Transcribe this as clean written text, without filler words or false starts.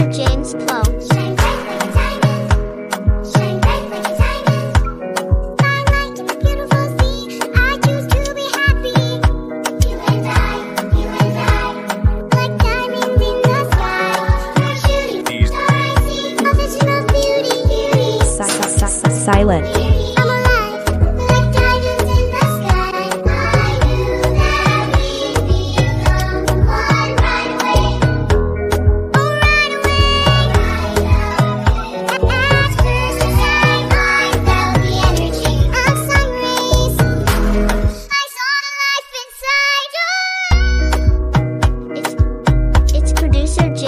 James Poe. Shine bright like a diamond. Shine bright like a diamond. Fly like a beautiful sea. I choose to be happy. You and I, like diamonds in the sky. We're shooting star I see. A vision of beauty. Silent. I'm alive, like diamonds in the sky. I knew that we'd become one right away. Oh, right away. At first sight, I felt the energy of sun rays. I saw the life inside. It's producer James.